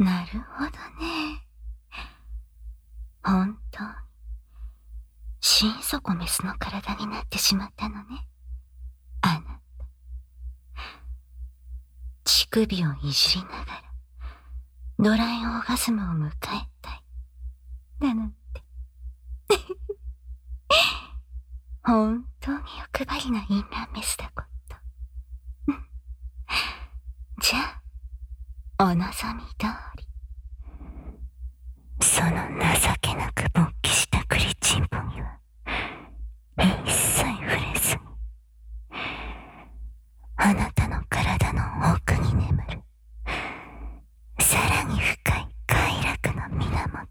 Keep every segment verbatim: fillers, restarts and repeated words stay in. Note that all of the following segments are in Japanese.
なるほどね。本当に心底メスの体になってしまったのね、あなた。乳首をいじりながらドライオーガズムを迎えたいだなんて本当に欲張りなインランメスだこと。じゃあお望み通り。その情けなく勃起したクリチンポには一切触れずに、あなたの体の奥に眠るさらに深い快楽の源、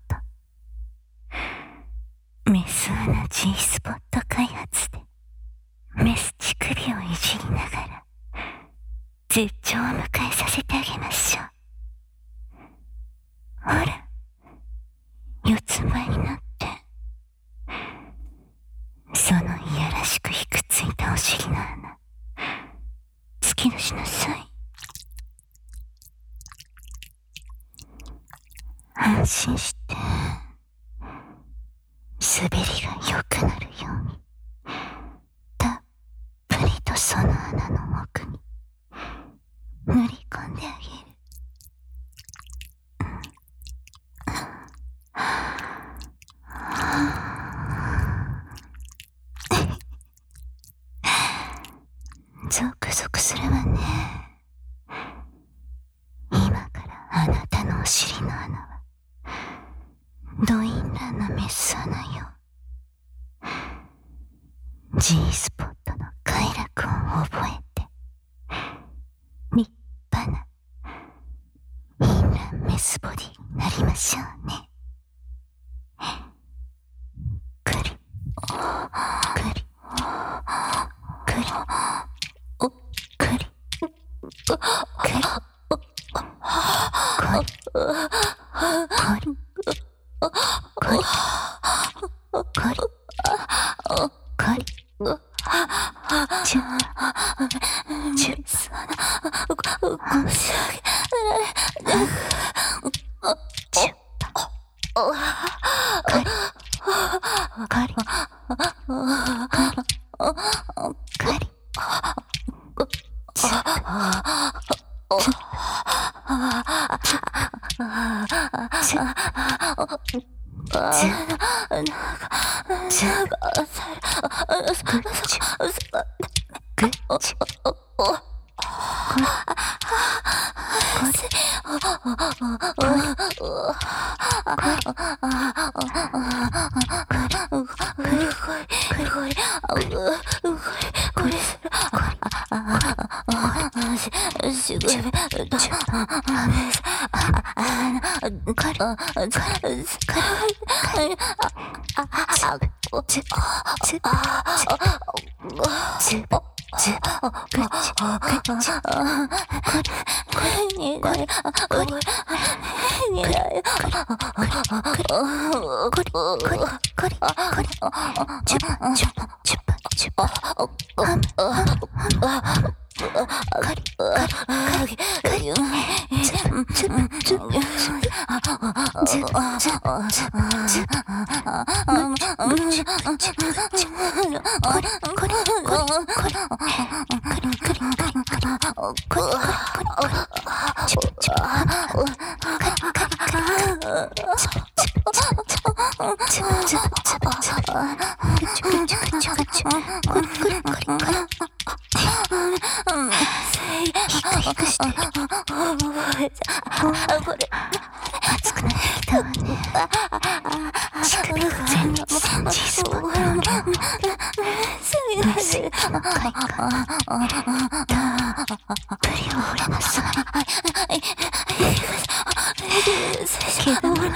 メス穴 G スポット開発でメス乳首をいじりながら絶頂を迎えさせてあげましょう。ほら、四つ前になって、そのいやらしくひくついたお尻の穴突き出しなさい。安心して滑りが良くなるようにたっぷりとその穴の奥に塗り込んであげる。ゾクゾクするわね。今からあなたのお尻の穴はドインランのメス穴よ。 G スポットの快楽を覚えて立派なインランメスボディになりましょうね。くりくりくりおくりくりこりこりこりこりこりちゅちゅ申し訳ないちゅかりかりかりちゅちゅ熱くなってきたわね。乳首が全然 G スポットのメスの快感たっぷりを触れなさい。けども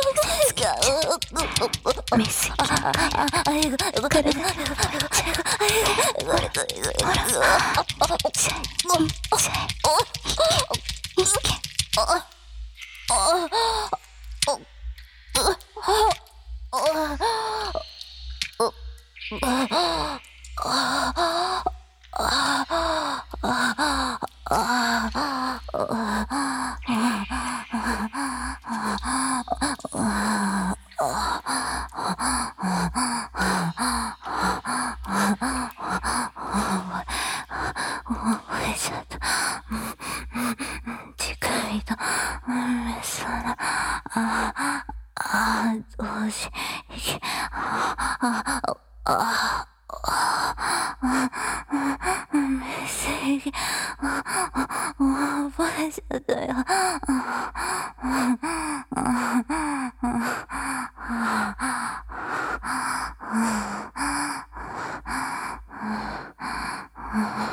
メスあ